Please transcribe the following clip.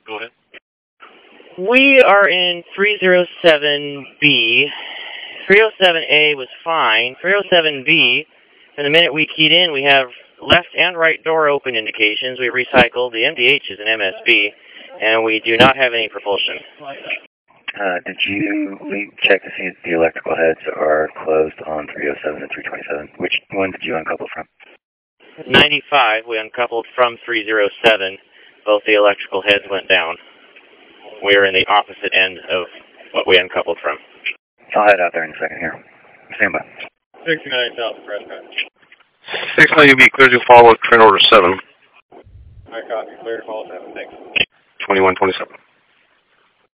Go ahead. We are in 307B. 307A was fine. 307B, and the minute we keyed in, we have left and right door open indications. We recycled. The MDH is an MSB, and we do not have any propulsion. Did you check to see if the electrical heads are closed on 307 and 327? Which one did you uncouple from? 95, we uncoupled from 307. Both the electrical heads went down. We are in the opposite end of what we uncoupled from. I'll head out there in a second here. Stand by. 69 South Prescott. 69, you'll be clear to follow train order 7. I copy. Clear to follow 7. Thanks. 2127.